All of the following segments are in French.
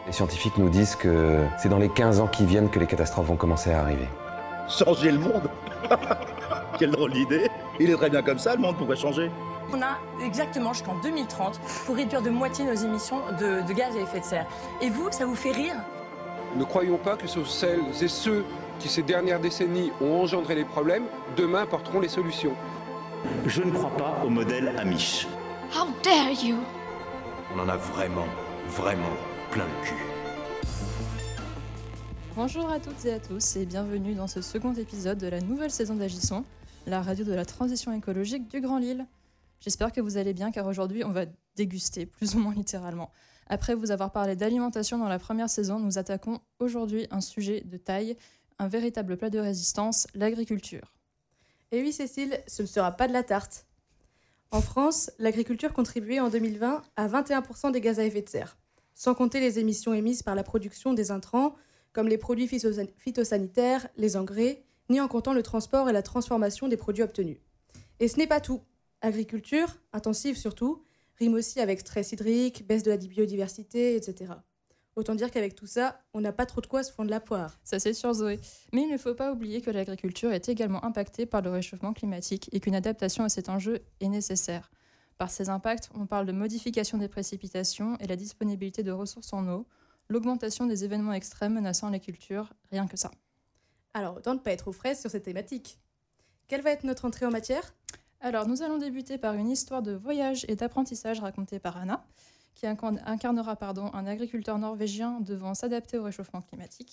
Les scientifiques nous disent que c'est dans les 15 ans qui viennent que les catastrophes vont commencer à arriver. Changer le monde. Quelle drôle d'idée. Il est très bien comme ça, le monde, pourquoi changer? On a exactement jusqu'en 2030 pour réduire de moitié nos émissions de gaz à effet de serre. Et vous, ça vous fait rire? Ne croyons pas que ce sont celles et ceux qui, ces dernières décennies, ont engendré les problèmes, demain porteront les solutions. Je ne crois pas au modèle Amish. How dare you! On en a vraiment plein le cul. Bonjour à toutes et à tous et bienvenue dans ce second épisode de la nouvelle saison d'Agissons, la radio de la transition écologique du Grand Lille. J'espère que vous allez bien car aujourd'hui on va déguster, plus ou moins littéralement. Après vous avoir parlé d'alimentation dans la première saison, nous attaquons aujourd'hui un sujet de taille, un véritable plat de résistance, l'agriculture. Et oui Cécile, ce ne sera pas de la tarte. En France, l'agriculture contribuait en 2020 à 21% des gaz à effet de serre, sans compter les émissions émises par la production des intrants, comme les produits phytosanitaires, les engrais, ni en comptant le transport et la transformation des produits obtenus. Et ce n'est pas tout. Agriculture, intensive surtout, rime aussi avec stress hydrique, baisse de la biodiversité, etc. Autant dire qu'avec tout ça, on n'a pas trop de quoi se fondre la poire. Ça c'est sûr Zoé. Mais il ne faut pas oublier que l'agriculture est également impactée par le réchauffement climatique et qu'une adaptation à cet enjeu est nécessaire. Par ces impacts, on parle de modification des précipitations et la disponibilité de ressources en eau, l'augmentation des événements extrêmes menaçant les cultures, rien que ça. Alors autant ne pas être aux fraises sur cette thématique. Quelle va être notre entrée en matière ? Alors nous allons débuter par une histoire de voyage et d'apprentissage racontée par Anna, qui incarnera un agriculteur norvégien devant s'adapter au réchauffement climatique.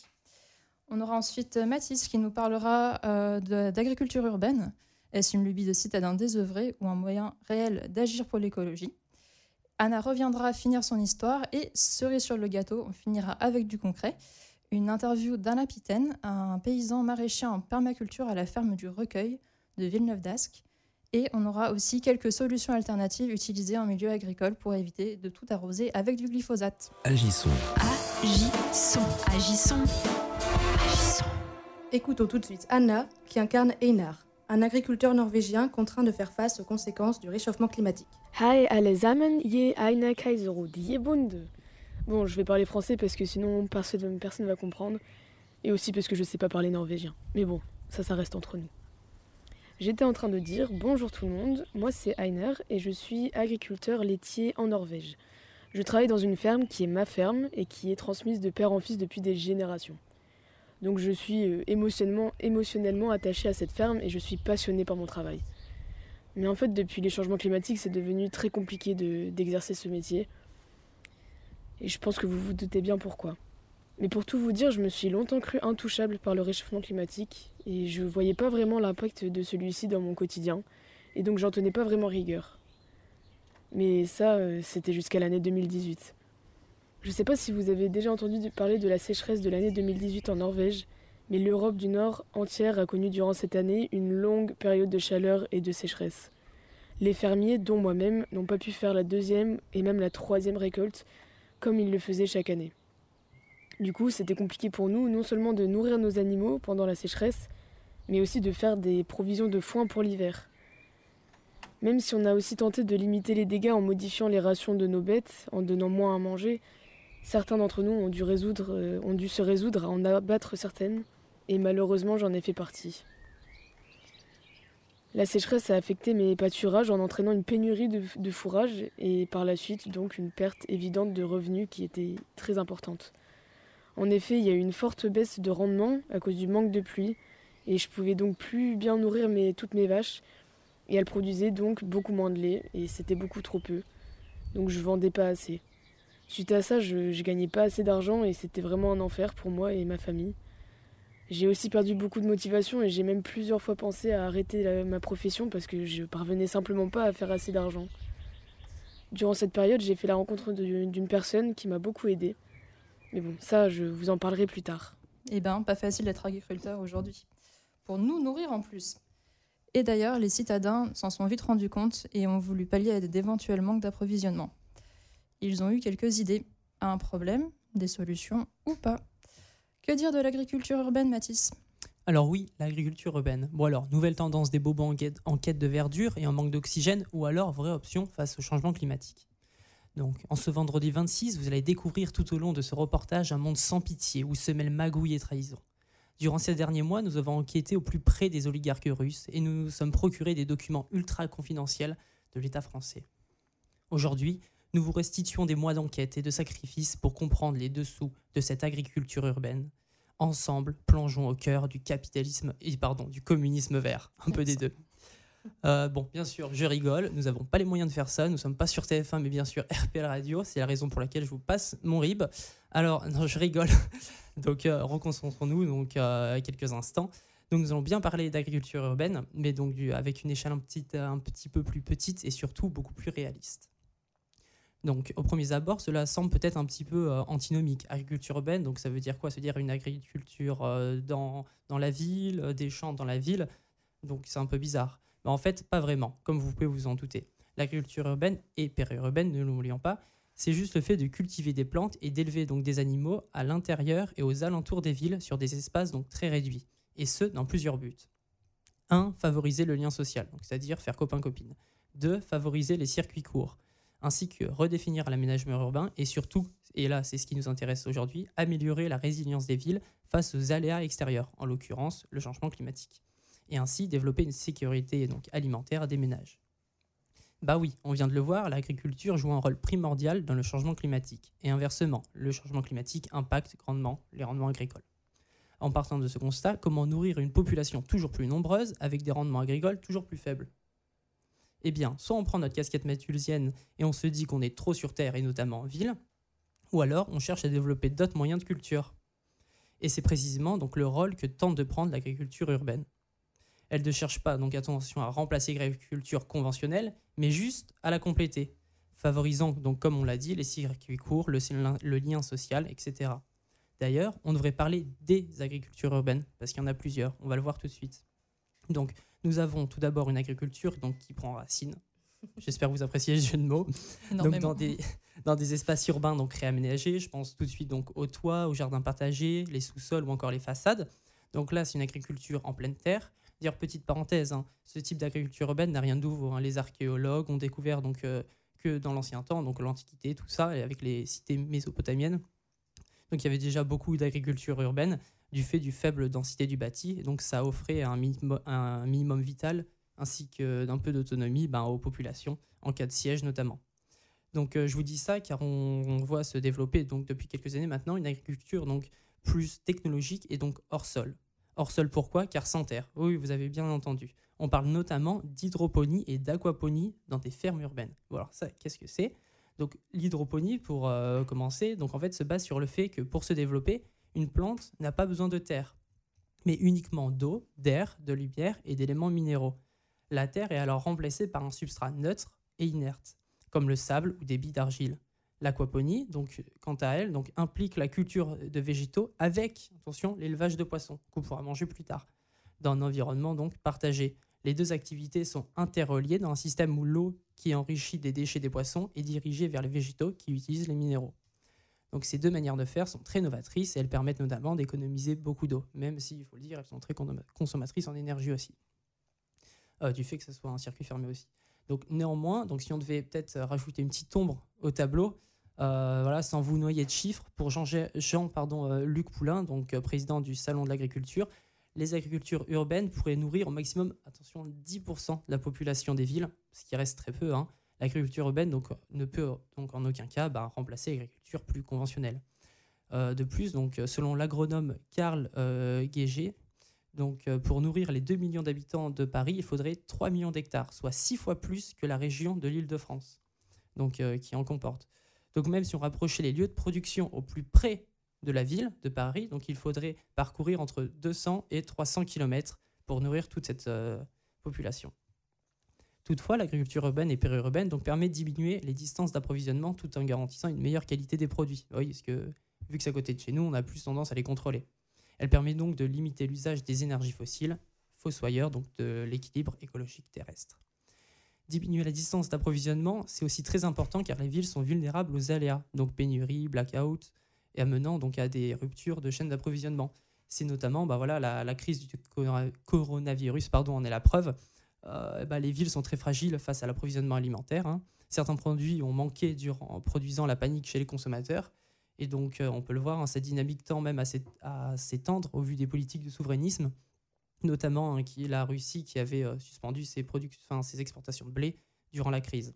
On aura ensuite Mathis qui nous parlera d'agriculture urbaine. Est-ce une lubie de citadin désœuvré ou un moyen réel d'agir pour l'écologie ? Anna reviendra finir son histoire et, cerise sur le gâteau, on finira avec du concret. Une interview d'Alain Pitaine, un paysan maraîcher en permaculture à la ferme du Recueil de Villeneuve-d'Ascq. Et on aura aussi quelques solutions alternatives utilisées en milieu agricole pour éviter de tout arroser avec du glyphosate. Agissons. Agissons. Agissons. Agissons. Écoutons tout de suite Anna, qui incarne Einar, un agriculteur norvégien contraint de faire face aux conséquences du réchauffement climatique. Hi allesammen, je Einar Kaiserud, je bunde. Bon, je vais parler français parce que sinon personne ne va comprendre. Et aussi parce que je ne sais pas parler norvégien. Mais bon, ça reste entre nous. J'étais en train de dire bonjour tout le monde, moi c'est Einar et je suis agriculteur laitier en Norvège. Je travaille dans une ferme qui est ma ferme et qui est transmise de père en fils depuis des générations. Donc je suis émotionnellement attachée à cette ferme et je suis passionnée par mon travail. Mais en fait depuis les changements climatiques c'est devenu très compliqué d'exercer ce métier. Et je pense que vous vous doutez bien pourquoi. Mais pour tout vous dire, je me suis longtemps cru intouchable par le réchauffement climatique et je voyais pas vraiment l'impact de celui-ci dans mon quotidien et donc j'en tenais pas vraiment rigueur. Mais ça, c'était jusqu'à l'année 2018. Je sais pas si vous avez déjà entendu parler de la sécheresse de l'année 2018 en Norvège, mais l'Europe du Nord entière a connu durant cette année une longue période de chaleur et de sécheresse. Les fermiers, dont moi-même, n'ont pas pu faire la deuxième et même la troisième récolte comme ils le faisaient chaque année. Du coup, c'était compliqué pour nous, non seulement de nourrir nos animaux pendant la sécheresse, mais aussi de faire des provisions de foin pour l'hiver. Même si on a aussi tenté de limiter les dégâts en modifiant les rations de nos bêtes, en donnant moins à manger, certains d'entre nous ont dû se résoudre à en abattre certaines, et malheureusement j'en ai fait partie. La sécheresse a affecté mes pâturages en entraînant une pénurie de fourrage, et par la suite donc une perte évidente de revenus qui était très importante. En effet, il y a eu une forte baisse de rendement à cause du manque de pluie et je pouvais donc plus bien nourrir toutes mes vaches et elles produisaient donc beaucoup moins de lait et c'était beaucoup trop peu. Donc je vendais pas assez. Suite à ça, je gagnais pas assez d'argent et c'était vraiment un enfer pour moi et ma famille. J'ai aussi perdu beaucoup de motivation et j'ai même plusieurs fois pensé à arrêter ma profession parce que je parvenais simplement pas à faire assez d'argent. Durant cette période, j'ai fait la rencontre d'une personne qui m'a beaucoup aidée. Mais bon, ça, je vous en parlerai plus tard. Eh ben, pas facile d'être agriculteur aujourd'hui. Pour nous nourrir en plus. Et d'ailleurs, les citadins s'en sont vite rendus compte et ont voulu pallier à d'éventuels manques d'approvisionnement. Ils ont eu quelques idées à un problème, des solutions ou pas. Que dire de l'agriculture urbaine, Mathis ? Alors oui, l'agriculture urbaine. Bon alors, nouvelle tendance des bobos en quête de verdure et en manque d'oxygène ou alors vraie option face au changement climatique. Donc, en ce vendredi 26, vous allez découvrir tout au long de ce reportage un monde sans pitié où se mêlent magouille et trahison. Durant ces derniers mois, nous avons enquêté au plus près des oligarques russes et nous nous sommes procurés des documents ultra confidentiels de l'État français. Aujourd'hui, nous vous restituons des mois d'enquête et de sacrifices pour comprendre les dessous de cette agriculture urbaine. Ensemble, plongeons au cœur du du communisme vert, un peu des deux. Bon, bien sûr, je rigole, nous n'avons pas les moyens de faire ça, nous ne sommes pas sur TF1, mais bien sûr RPL Radio, c'est la raison pour laquelle je vous passe mon RIB. Alors, non, je rigole, donc reconcentrons-nous donc, quelques instants. Donc nous allons bien parler d'agriculture urbaine, mais donc avec une échelle un petit peu plus petite et surtout beaucoup plus réaliste. Donc, au premier abord, cela semble peut-être un petit peu antinomique. Agriculture urbaine, donc ça veut dire quoi? Ça veut dire une agriculture dans la ville, des champs dans la ville. Donc, c'est un peu bizarre. Mais en fait, pas vraiment, comme vous pouvez vous en douter. L'agriculture urbaine et périurbaine, ne l'oublions pas, c'est juste le fait de cultiver des plantes et d'élever donc des animaux à l'intérieur et aux alentours des villes sur des espaces donc très réduits. Et ce, dans plusieurs buts. 1. Favoriser le lien social, donc c'est-à-dire faire copain-copine. 2. Favoriser les circuits courts, ainsi que redéfinir l'aménagement urbain et surtout, et là c'est ce qui nous intéresse aujourd'hui, améliorer la résilience des villes face aux aléas extérieurs, en l'occurrence le changement climatique, et ainsi développer une sécurité donc alimentaire des ménages. Bah oui, on vient de le voir, l'agriculture joue un rôle primordial dans le changement climatique, et inversement, le changement climatique impacte grandement les rendements agricoles. En partant de ce constat, comment nourrir une population toujours plus nombreuse avec des rendements agricoles toujours plus faibles? Eh bien, soit on prend notre casquette malthusienne et on se dit qu'on est trop sur Terre et notamment en ville, ou alors on cherche à développer d'autres moyens de culture. Et c'est précisément donc le rôle que tente de prendre l'agriculture urbaine. Elle ne cherche pas donc attention à remplacer l'agriculture conventionnelle, mais juste à la compléter, favorisant donc comme on l'a dit les circuits courts, le lien social, etc. D'ailleurs, on devrait parler des agricultures urbaines parce qu'il y en a plusieurs. On va le voir tout de suite. Donc, nous avons tout d'abord une agriculture donc, qui prend racine. J'espère que vous appréciez le jeu de mots. Donc, dans des espaces urbains donc, réaménagés, je pense tout de suite donc, aux toits, aux jardins partagés, les sous-sols ou encore les façades. Donc là, c'est une agriculture en pleine terre. Dire petite parenthèse, ce type d'agriculture urbaine n'a rien de nouveau. Les archéologues ont découvert donc, que dans l'ancien temps, donc l'Antiquité, tout ça, et avec les cités mésopotamiennes. Donc il y avait déjà beaucoup d'agriculture urbaine du fait du faible densité du bâti. Et donc ça offrait un minimum vital ainsi que d'un peu d'autonomie aux populations, en cas de siège notamment. Donc je vous dis ça car on voit se développer donc, depuis quelques années maintenant une agriculture donc, plus technologique et donc hors sol. Hors sol pourquoi? Car sans terre. Oui, vous avez bien entendu. On parle notamment d'hydroponie et d'aquaponie dans des fermes urbaines. Bon, alors ça, qu'est-ce que c'est? Donc l'hydroponie, pour commencer, donc en fait, se base sur le fait que pour se développer, une plante n'a pas besoin de terre, mais uniquement d'eau, d'air, de lumière et d'éléments minéraux. La terre est alors remplacée par un substrat neutre et inerte, comme le sable ou des billes d'argile. L'aquaponie, donc, quant à elle, donc, implique la culture de végétaux avec, attention, l'élevage de poissons, qu'on pourra manger plus tard, dans un environnement donc, partagé. Les deux activités sont interreliées dans un système où l'eau qui enrichit des déchets des poissons est dirigée vers les végétaux qui utilisent les minéraux. Donc ces deux manières de faire sont très novatrices et elles permettent notamment d'économiser beaucoup d'eau, même si, il faut le dire, elles sont très consommatrices en énergie aussi, du fait que ce soit un circuit fermé aussi. Donc néanmoins, donc, si on devait peut-être rajouter une petite ombre au tableau, sans vous noyer de chiffres, pour Luc Poulain, donc président du Salon de l'Agriculture, les agricultures urbaines pourraient nourrir au maximum, attention, 10% de la population des villes, ce qui reste très peu. L'agriculture urbaine donc, ne peut donc, en aucun cas remplacer l'agriculture plus conventionnelle. De plus, donc, selon l'agronome Karl Geiger, donc, pour nourrir les 2 millions d'habitants de Paris, il faudrait 3 millions d'hectares, soit 6 fois plus que la région de l'Île-de-France, donc, qui en comporte. Donc même si on rapprochait les lieux de production au plus près de la ville de Paris, donc il faudrait parcourir entre 200 et 300 km pour nourrir toute cette population. Toutefois, l'agriculture urbaine et périurbaine donc, permet de diminuer les distances d'approvisionnement tout en garantissant une meilleure qualité des produits. Oui, parce que vu que c'est à côté de chez nous, on a plus tendance à les contrôler. Elle permet donc de limiter l'usage des énergies fossiles, fossoyeurs donc de l'équilibre écologique terrestre. Diminuer la distance d'approvisionnement, c'est aussi très important car les villes sont vulnérables aux aléas, donc pénurie, blackout, et amenant donc à des ruptures de chaînes d'approvisionnement. C'est notamment la crise du coronavirus en est la preuve. Les villes sont très fragiles face à l'approvisionnement alimentaire. certains produits ont manqué en produisant la panique chez les consommateurs. Et donc, on peut le voir, cette dynamique tend même à s'étendre au vu des politiques de souverainisme, notamment qui est la Russie qui avait suspendu ses exportations de blé durant la crise.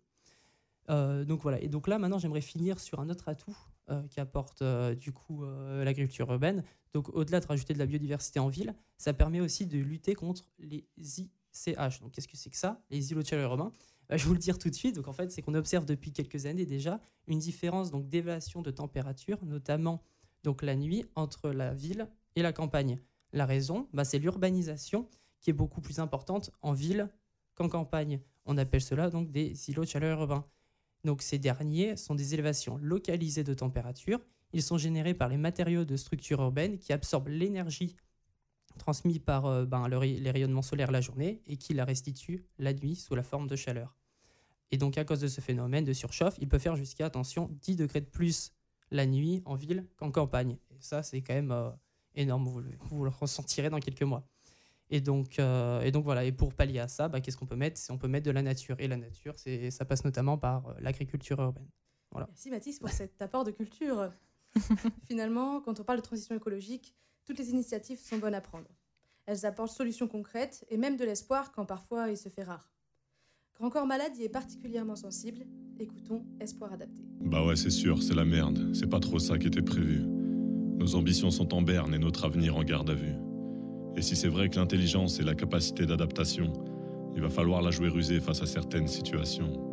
Donc voilà. Et donc là, maintenant, j'aimerais finir sur un autre atout qui apporte l'agriculture urbaine. Donc, au-delà de rajouter de la biodiversité en ville, ça permet aussi de lutter contre les ICH. Donc, qu'est-ce que c'est que ça, les îlots de chaleur urbains? Je vais vous le dire tout de suite. Donc, en fait, c'est qu'on observe depuis quelques années déjà une différence d'élévation de température, notamment donc, la nuit, entre la ville et la campagne. La raison, c'est l'urbanisation qui est beaucoup plus importante en ville qu'en campagne. On appelle cela donc des îlots de chaleur urbains. Donc, ces derniers sont des élévations localisées de température. Ils sont générés par les matériaux de structure urbaine qui absorbent l'énergie transmise par les rayonnements solaires la journée et qui la restituent la nuit sous la forme de chaleur. Et donc, à cause de ce phénomène de surchauffe, il peut faire jusqu'à, 10 degrés de plus la nuit en ville qu'en campagne. Et ça, c'est quand même énorme. Vous le ressentirez dans quelques mois. Et donc voilà. Et pour pallier à ça, qu'est-ce qu'on peut mettre? On peut mettre de la nature. Et la nature, ça passe notamment par l'agriculture urbaine. Voilà. Merci Mathis pour cet apport de culture. Finalement, quand on parle de transition écologique, toutes les initiatives sont bonnes à prendre. Elles apportent solutions concrètes et même de l'espoir quand parfois il se fait rare. Grand Corps Malade y est particulièrement sensible. Écoutons Espoir adapté. Bah ouais, c'est sûr, c'est la merde. C'est pas trop ça qui était prévu. Nos ambitions sont en berne et notre avenir en garde à vue. Et si c'est vrai que l'intelligence et la capacité d'adaptation, il va falloir la jouer rusée face à certaines situations.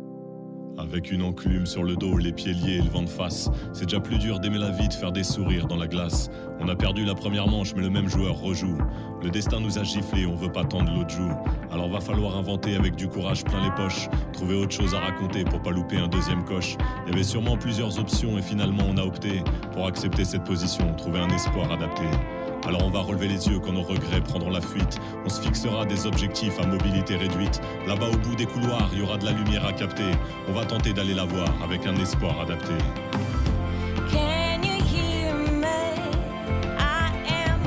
Avec une enclume sur le dos, les pieds liés et le vent de face, c'est déjà plus dur d'aimer la vie, de faire des sourires dans la glace. On a perdu la première manche, mais le même joueur rejoue. Le destin nous a giflé, on veut pas tendre l'autre joue. Alors va falloir inventer avec du courage plein les poches, trouver autre chose à raconter pour pas louper un deuxième coche. Il y avait sûrement plusieurs options et finalement on a opté pour accepter cette position, trouver un espoir adapté. Alors on va relever les yeux quand nos regrets prendront la fuite. On se fixera des objectifs à mobilité réduite. Là-bas au bout des couloirs, il y aura de la lumière à capter. On va tenter d'aller la voir avec un espoir adapté. Can you hear me? I am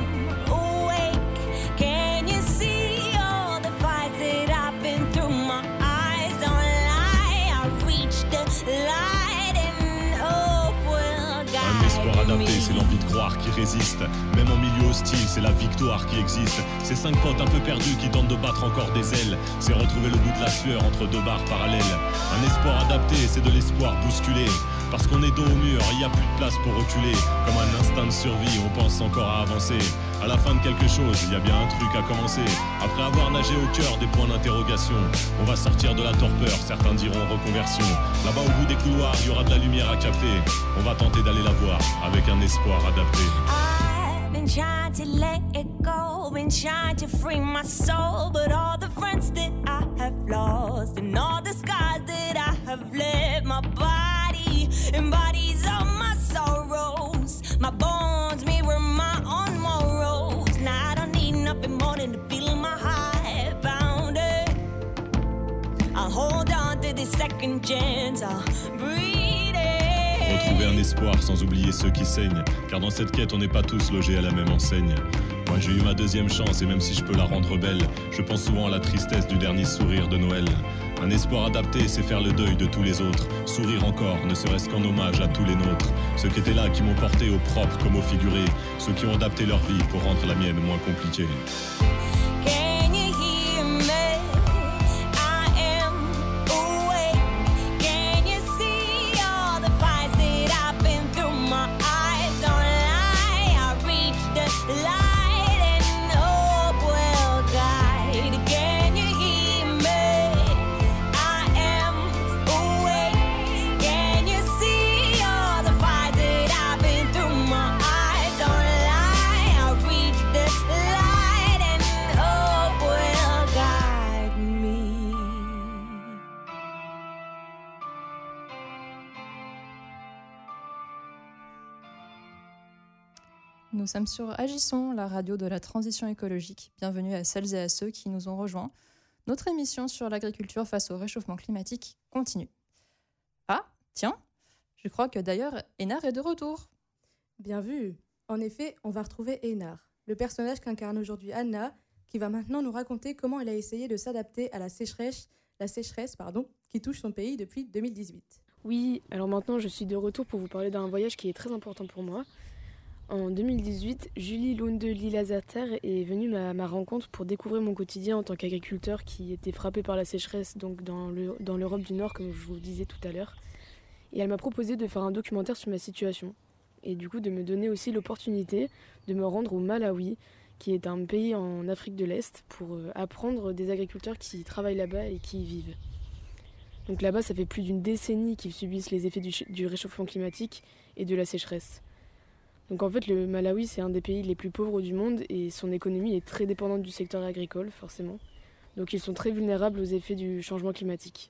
awake. Can you see all the fights that I've been through? My eyes don't lie. I reached the light and hope will guide me. Un espoir adapté, c'est l'envie de croire qui résiste. Même en milieu hostile, c'est la victoire qui existe. C'est 5 potes un peu perdus qui tentent de battre encore des ailes. C'est retrouver le bout de la sueur entre 2 barres parallèles. Un espoir adapté, c'est de l'espoir bousculé. Parce qu'on est dos au mur, il n'y a plus de place pour reculer. Comme un instinct de survie, on pense encore à avancer. À la fin de quelque chose, il y a bien un truc à commencer. Après avoir nagé au cœur des points d'interrogation, on va sortir de la torpeur, certains diront reconversion. Là-bas au bout des couloirs, il y aura de la lumière à capter. On va tenter d'aller la voir avec un espoir adapté. Been trying to let it go, been trying to free my soul, but all the friends that I have lost and all the scars that I have left, my body embodies all my sorrows, my bones mirror my own morals. Now I don't need nothing more than to feel my heart pounding. I'll hold on to this second chance, I'll breathe. Retrouver un espoir sans oublier ceux qui saignent. Car dans cette quête on n'est pas tous logés à la même enseigne. Moi j'ai eu ma deuxième chance et même si je peux la rendre belle, je pense souvent à la tristesse du dernier sourire de Noël. Un espoir adapté c'est faire le deuil de tous les autres. Sourire encore, ne serait-ce qu'en hommage à tous les nôtres. Ceux qui étaient là, qui m'ont porté au propre comme au figuré. Ceux qui ont adapté leur vie pour rendre la mienne moins compliquée. Nous sommes sur Agissons, la radio de la transition écologique. Bienvenue à celles et à ceux qui nous ont rejoints. Notre émission sur l'agriculture face au réchauffement climatique continue. Ah, tiens, je crois que d'ailleurs Einar est de retour. Bien vu. En effet, on va retrouver Einar, le personnage qu'incarne aujourd'hui Anna, qui va maintenant nous raconter comment elle a essayé de s'adapter à la sécheresse qui touche son pays depuis 2018. Oui, alors maintenant je suis de retour pour vous parler d'un voyage qui est très important pour moi. En 2018, Julie Lunde Lila-Zater est venue à ma rencontre pour découvrir mon quotidien en tant qu'agriculteur qui était frappé par la sécheresse donc dans l'Europe du Nord, comme je vous le disais tout à l'heure. Et elle m'a proposé de faire un documentaire sur ma situation. Et du coup de me donner aussi l'opportunité de me rendre au Malawi, qui est un pays en Afrique de l'Est, pour apprendre des agriculteurs qui travaillent là-bas et qui y vivent. Donc là-bas, ça fait plus d'une décennie qu'ils subissent les effets du réchauffement climatique et de la sécheresse. Donc en fait, le Malawi, c'est un des pays les plus pauvres du monde et son économie est très dépendante du secteur agricole, forcément. Donc ils sont très vulnérables aux effets du changement climatique.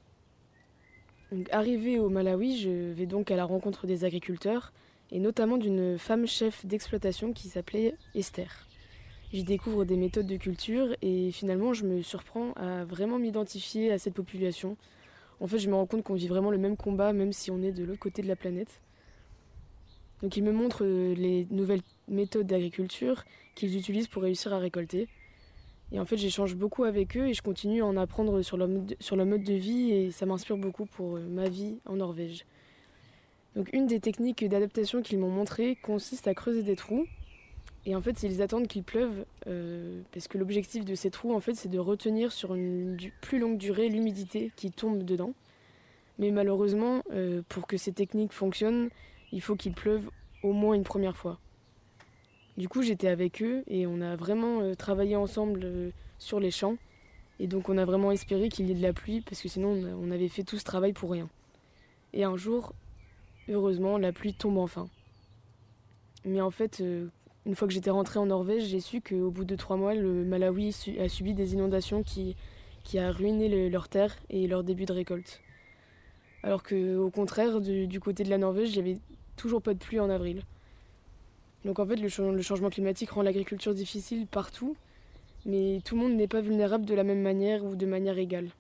Donc arrivé au Malawi, je vais donc à la rencontre des agriculteurs et notamment d'une femme chef d'exploitation qui s'appelait Esther. J'y découvre des méthodes de culture et finalement je me surprends à vraiment m'identifier à cette population. En fait, je me rends compte qu'on vit vraiment le même combat même si on est de l'autre côté de la planète. Donc ils me montrent les nouvelles méthodes d'agriculture qu'ils utilisent pour réussir à récolter. Et en fait, j'échange beaucoup avec eux et je continue à en apprendre sur leur mode de vie et ça m'inspire beaucoup pour ma vie en Norvège. Donc une des techniques d'adaptation qu'ils m'ont montrées consiste à creuser des trous. Et en fait, ils attendent qu'il pleuve parce que l'objectif de ces trous, en fait, c'est de retenir sur une plus longue durée l'humidité qui tombe dedans. Mais malheureusement, pour que ces techniques fonctionnent, il faut qu'il pleuve au moins une première fois. Du coup, j'étais avec eux et on a vraiment travaillé ensemble sur les champs. Et donc, on a vraiment espéré qu'il y ait de la pluie parce que sinon, on avait fait tout ce travail pour rien. Et un jour, heureusement, la pluie tombe enfin. Mais en fait, une fois que j'étais rentrée en Norvège, j'ai su qu'au bout de 3 mois, le Malawi a subi des inondations qui a ruiné leurs terres et leur début de récolte. Alors qu'au contraire, du côté de la Norvège, il n'y avait toujours pas de pluie en avril. Donc en fait, le changement climatique rend l'agriculture difficile partout, mais tout le monde n'est pas vulnérable de la même manière ou de manière égale.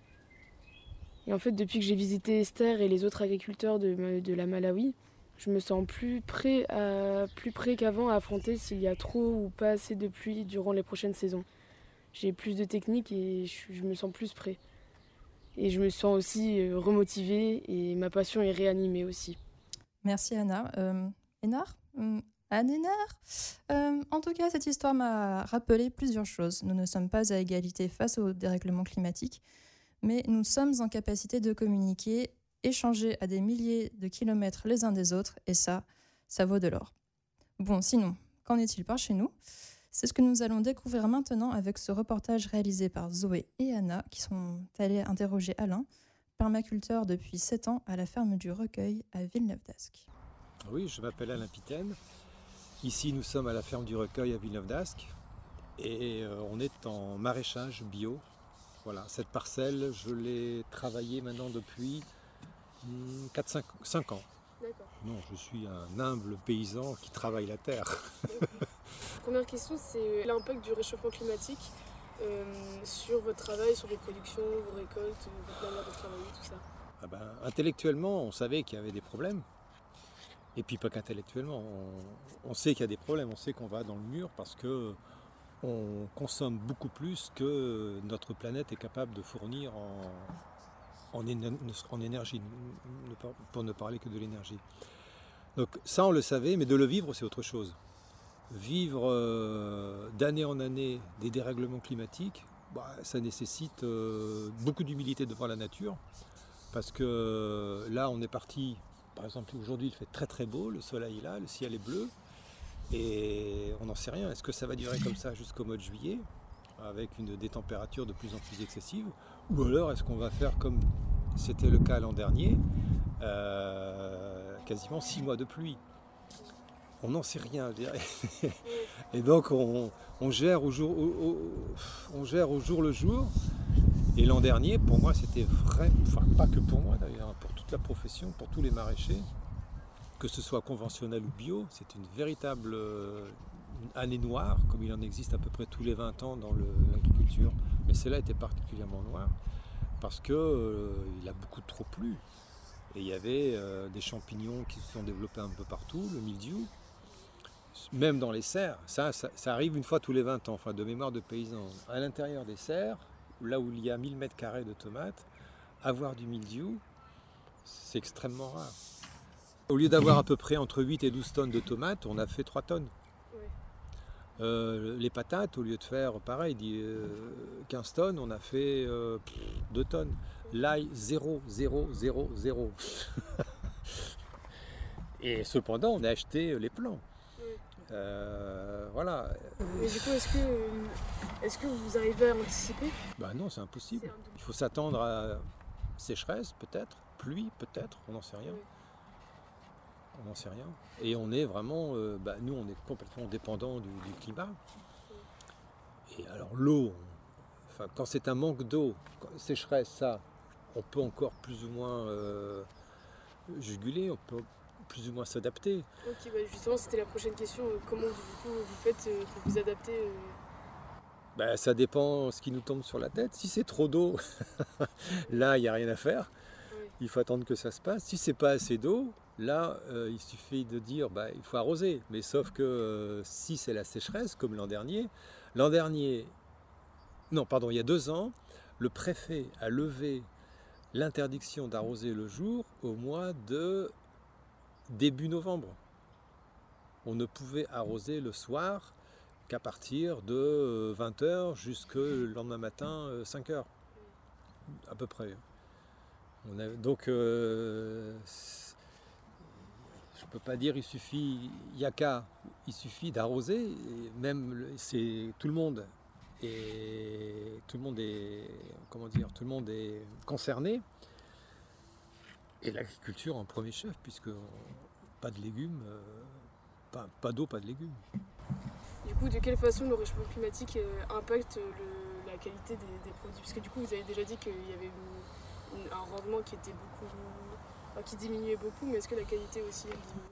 Et en fait, depuis que j'ai visité Esther et les autres agriculteurs de la Malawi, je me sens plus prêt qu'avant à affronter s'il y a trop ou pas assez de pluie durant les prochaines saisons. J'ai plus de techniques et je me sens plus prêt. Et je me sens aussi remotivée et ma passion est réanimée aussi. Merci Anna. Énard Anne Énard En tout cas, cette histoire m'a rappelé plusieurs choses. Nous ne sommes pas à égalité face au dérèglement climatique, mais nous sommes en capacité de communiquer, échanger à des milliers de kilomètres les uns des autres, et ça vaut de l'or. Bon, sinon, qu'en est-il par chez nous ? C'est ce que nous allons découvrir maintenant avec ce reportage réalisé par Zoé et Anna, qui sont allées interroger Alain, permaculteur depuis 7 ans à la ferme du Recueil à Villeneuve-d'Ascq. Oui, je m'appelle Alain Pitène. Ici, nous sommes à la ferme du Recueil à Villeneuve-d'Ascq et on est en maraîchage bio. Voilà, cette parcelle, je l'ai travaillée maintenant depuis 5 ans. D'accord. Non, je suis un humble paysan qui travaille la terre. Première question, c'est l'impact du réchauffement climatique sur votre travail, sur vos productions, vos récoltes, votre manière de travailler, tout ça. Ah ben, intellectuellement, on savait qu'il y avait des problèmes. Et puis pas qu'intellectuellement, on sait qu'il y a des problèmes, on sait qu'on va dans le mur parce que on consomme beaucoup plus que notre planète est capable de fournir en énergie, pour ne parler que de l'énergie. Donc ça on le savait, mais de le vivre c'est autre chose. Vivre d'année en année des dérèglements climatiques, ça nécessite beaucoup d'humilité devant la nature, parce que là on est parti, par exemple aujourd'hui il fait très très beau, le soleil est là, le ciel est bleu, et on n'en sait rien. Est-ce que ça va durer comme ça jusqu'au mois de juillet, avec des températures de plus en plus excessives, ou alors est-ce qu'on va faire comme c'était le cas l'an dernier, quasiment 6 mois de pluie? On n'en sait rien, je dirais. Et donc on gère au jour le jour. Et l'an dernier, pour moi, c'était vrai, enfin pas que pour moi d'ailleurs, pour toute la profession, pour tous les maraîchers, que ce soit conventionnel ou bio, c'est une véritable année noire, comme il en existe à peu près tous les 20 ans dans l'agriculture. Mais celle-là était particulièrement noire parce qu'il a beaucoup trop plu. Et il y avait des champignons qui se sont développés un peu partout, le mildiou, même dans les serres. Ça arrive une fois tous les 20 ans, enfin de mémoire de paysans. À l'intérieur des serres, là où il y a 1000 mètres carrés de tomates, avoir du mildiou, c'est extrêmement rare. Au lieu d'avoir à peu près entre 8 et 12 tonnes de tomates, on a fait 3 tonnes. Les patates, au lieu de faire pareil, 15 tonnes, on a fait 2 tonnes. L'ail, 0. Et cependant, on a acheté les plants. Voilà. Mais du coup, est-ce que vous arrivez à anticiper? Bah non, c'est impossible. Il faut s'attendre à sécheresse, peut-être, pluie, peut-être, on n'en sait rien. On n'en sait rien. Et on est vraiment, nous on est complètement dépendant du climat. Et alors l'eau, quand c'est un manque d'eau, sécheresse, ça, on peut encore plus ou moins juguler, on peut plus ou moins s'adapter. Ok, justement c'était la prochaine question. Comment du coup vous faites pour vous adapter Ça dépend ce qui nous tombe sur la tête. Si c'est trop d'eau, là il n'y a rien à faire. Il faut attendre que ça se passe. Si c'est pas assez d'eau, là, il suffit de dire il faut arroser. Mais sauf que si c'est la sécheresse, comme l'an dernier, il y a 2 ans, le préfet a levé l'interdiction d'arroser le jour au mois de début novembre. On ne pouvait arroser le soir qu'à partir de 20h jusqu'au lendemain matin, 5h, à peu près. Donc, je ne peux pas dire il suffit d'arroser, et même c'est tout le monde est concerné, et l'agriculture en premier chef, puisque pas de légumes, pas d'eau, pas de légumes. Du coup, de quelle façon le réchauffement climatique impacte la qualité des produits? Parce que du coup, vous avez déjà dit qu'il y avait un rendement qui était qui diminuait beaucoup, mais est-ce que la qualité aussi elle diminue?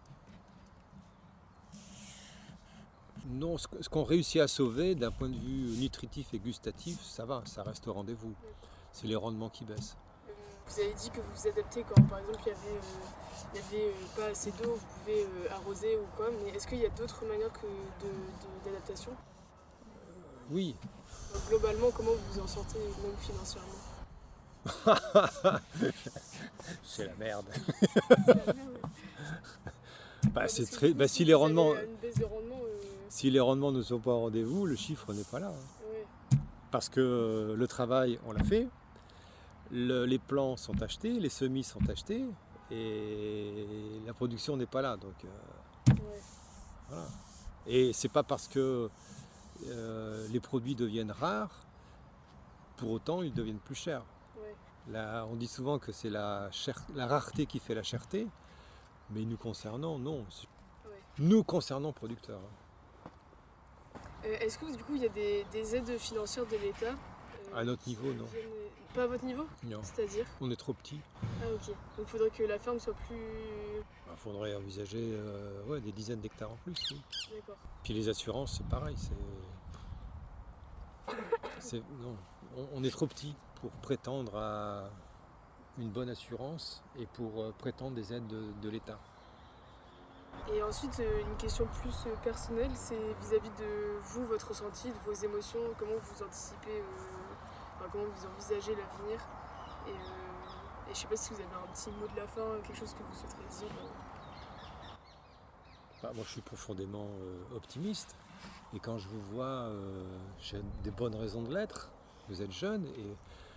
Non, ce qu'on réussit à sauver d'un point de vue nutritif et gustatif, ça va, ça reste au rendez-vous. C'est les rendements qui baissent. Vous avez dit que vous vous adaptez quand par exemple il y avait pas assez d'eau, vous pouvez arroser ou quoi, mais est-ce qu'il y a d'autres manières d'adaptation? Oui. Donc, globalement, comment vous vous en sortez, même financièrement? C'est la merde. Si les rendements ne sont pas au rendez-vous, le chiffre n'est pas là. Parce que le travail, on l'a fait, les plants sont achetés, les semis sont achetés, et la production n'est pas là. Donc, voilà. Et c'est pas parce que les produits deviennent rares, pour autant ils deviennent plus chers. Là, on dit souvent que c'est la rareté qui fait la cherté, mais nous concernant, non. Nous concernant producteurs. Est-ce que du coup il y a des aides financières de l'État à notre niveau, non. Pas à votre niveau? Non. C'est-à-dire? On est trop petits. Ah ok. Donc il faudrait que la ferme soit plus... Il faudrait envisager des dizaines d'hectares en plus. Oui. D'accord. Puis les assurances, c'est pareil. Non, on est trop petits pour prétendre à une bonne assurance et pour prétendre des aides de l'État. Et ensuite, une question plus personnelle, c'est vis-à-vis de vous, votre ressenti, de vos émotions, comment vous anticipez, comment vous envisagez l'avenir. Et je ne sais pas si vous avez un petit mot de la fin, quelque chose que vous souhaiteriez dire. Moi, je suis profondément optimiste. Et quand je vous vois, j'ai des bonnes raisons de l'être. Vous êtes jeune et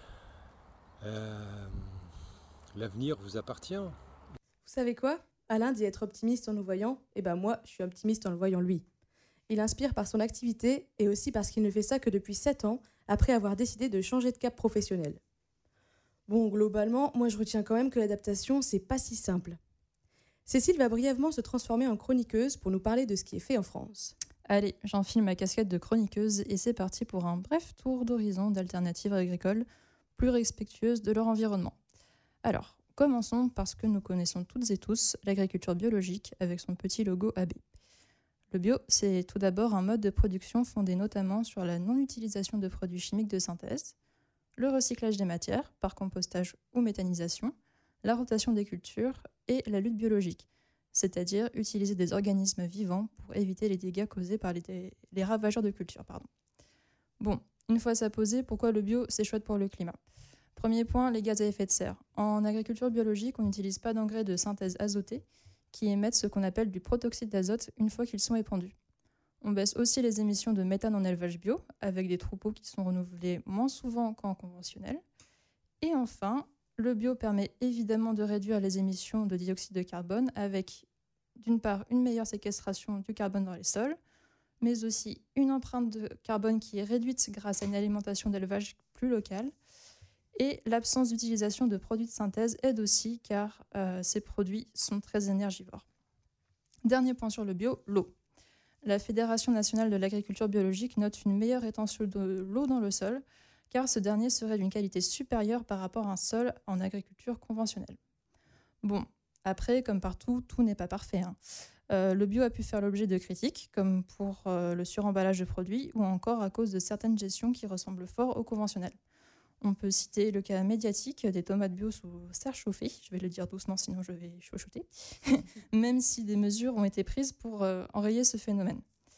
l'avenir vous appartient. Vous savez quoi? Alain dit être optimiste en nous voyant, et moi, je suis optimiste en le voyant lui. Il inspire par son activité et aussi parce qu'il ne fait ça que depuis 7 ans, après avoir décidé de changer de cap professionnel. Bon, globalement, moi je retiens quand même que l'adaptation, c'est pas si simple. Cécile va brièvement se transformer en chroniqueuse pour nous parler de ce qui est fait en France. Allez, j'enfile ma casquette de chroniqueuse et c'est parti pour un bref tour d'horizon d'alternatives agricoles plus respectueuses de leur environnement. Alors, commençons par ce que nous connaissons toutes et tous, l'agriculture biologique avec son petit logo AB. Le bio, c'est tout d'abord un mode de production fondé notamment sur la non-utilisation de produits chimiques de synthèse, le recyclage des matières par compostage ou méthanisation, la rotation des cultures et la lutte biologique, c'est-à-dire utiliser des organismes vivants pour éviter les dégâts causés par les ravageurs de culture. Bon, une fois ça posé, pourquoi le bio c'est chouette pour le climat? Premier point, les gaz à effet de serre. En agriculture biologique, on n'utilise pas d'engrais de synthèse azotée qui émettent ce qu'on appelle du protoxyde d'azote une fois qu'ils sont épandus. On baisse aussi les émissions de méthane en élevage bio, avec des troupeaux qui sont renouvelés moins souvent qu'en conventionnel. Et enfin, le bio permet évidemment de réduire les émissions de dioxyde de carbone avec, d'une part, une meilleure séquestration du carbone dans les sols, mais aussi une empreinte de carbone qui est réduite grâce à une alimentation d'élevage plus locale. Et l'absence d'utilisation de produits de synthèse aide aussi car ces produits sont très énergivores. Dernier point sur le bio, l'eau. La Fédération nationale de l'agriculture biologique note une meilleure rétention de l'eau dans le sol car ce dernier serait d'une qualité supérieure par rapport à un sol en agriculture conventionnelle. Bon, après, comme partout, tout n'est pas parfait. Le bio a pu faire l'objet de critiques, comme pour le suremballage de produits ou encore à cause de certaines gestions qui ressemblent fort au conventionnel. On peut citer le cas médiatique des tomates bio sous serre chauffée, je vais le dire doucement sinon je vais chuchoter, même si des mesures ont été prises pour enrayer ce phénomène.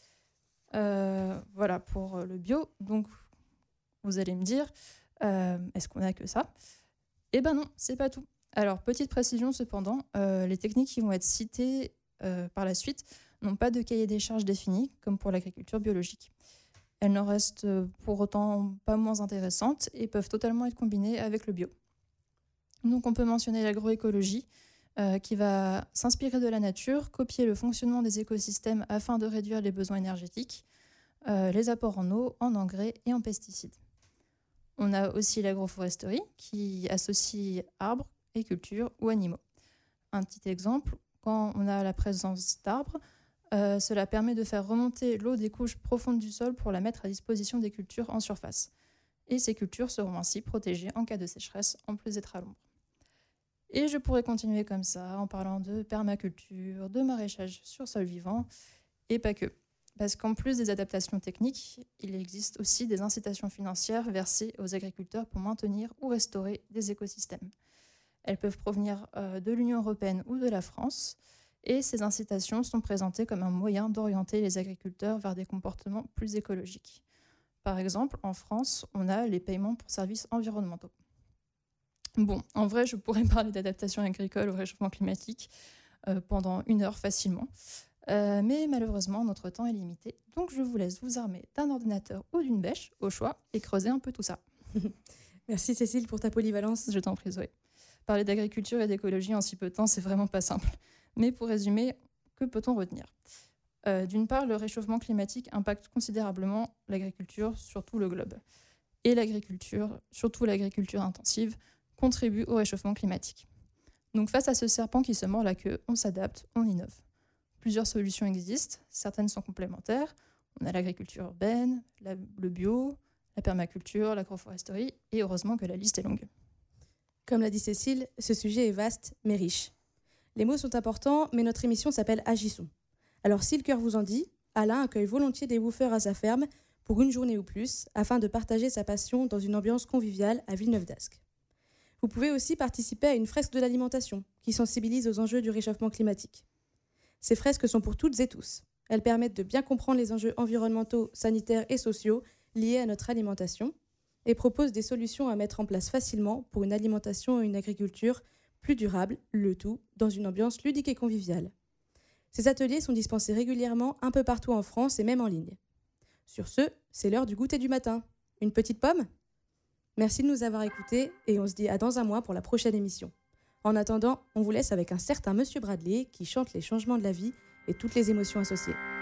Voilà pour le bio. Donc vous allez me dire, est-ce qu'on n'a que ça ? Eh ben non, c'est pas tout. Alors petite précision cependant, les techniques qui vont être citées par la suite n'ont pas de cahier des charges défini, comme pour l'agriculture biologique. Elles n'en restent pour autant pas moins intéressantes et peuvent totalement être combinées avec le bio. Donc on peut mentionner l'agroécologie qui va s'inspirer de la nature, copier le fonctionnement des écosystèmes afin de réduire les besoins énergétiques, les apports en eau, en engrais et en pesticides. On a aussi l'agroforesterie qui associe arbres et cultures ou animaux. Un petit exemple, quand on a la présence d'arbres, cela permet de faire remonter l'eau des couches profondes du sol pour la mettre à disposition des cultures en surface. Et ces cultures seront ainsi protégées en cas de sécheresse, en plus d'être à l'ombre. Et je pourrais continuer comme ça, en parlant de permaculture, de maraîchage sur sol vivant, et pas que. Parce qu'en plus des adaptations techniques, il existe aussi des incitations financières versées aux agriculteurs pour maintenir ou restaurer des écosystèmes. Elles peuvent provenir de l'Union européenne ou de la France, et ces incitations sont présentées comme un moyen d'orienter les agriculteurs vers des comportements plus écologiques. Par exemple, en France, on a les paiements pour services environnementaux. Bon, en vrai, je pourrais parler d'adaptation agricole au réchauffement climatique pendant 1 heure facilement, mais malheureusement, notre temps est limité, donc je vous laisse vous armer d'un ordinateur ou d'une bêche, au choix, et creuser un peu tout ça. Merci Cécile pour ta polyvalence. Je t'en prie, Zoé. Parler d'agriculture et d'écologie en si peu de temps, c'est vraiment pas simple. Mais pour résumer, que peut-on retenir ? D'une part, le réchauffement climatique impacte considérablement l'agriculture sur tout le globe. Et l'agriculture, surtout l'agriculture intensive, contribue au réchauffement climatique. Donc face à ce serpent qui se mord la queue, on s'adapte, on innove. Plusieurs solutions existent, certaines sont complémentaires. On a l'agriculture urbaine, le bio, la permaculture, l'agroforesterie, et heureusement que la liste est longue. Comme l'a dit Cécile, ce sujet est vaste mais riche. Les mots sont importants, mais notre émission s'appelle Agissons. Alors si le cœur vous en dit, Alain accueille volontiers des woofers à sa ferme pour 1 journée ou plus, afin de partager sa passion dans une ambiance conviviale à Villeneuve-d'Ascq. Vous pouvez aussi participer à une fresque de l'alimentation, qui sensibilise aux enjeux du réchauffement climatique. Ces fresques sont pour toutes et tous. Elles permettent de bien comprendre les enjeux environnementaux, sanitaires et sociaux liés à notre alimentation, et proposent des solutions à mettre en place facilement pour une alimentation et une agriculture plus durable, le tout dans une ambiance ludique et conviviale. Ces ateliers sont dispensés régulièrement un peu partout en France et même en ligne. Sur ce, c'est l'heure du goûter du matin. Une petite pomme ? Merci de nous avoir écoutés et on se dit à dans un mois pour la prochaine émission. En attendant, on vous laisse avec un certain Monsieur Bradley qui chante les changements de la vie et toutes les émotions associées.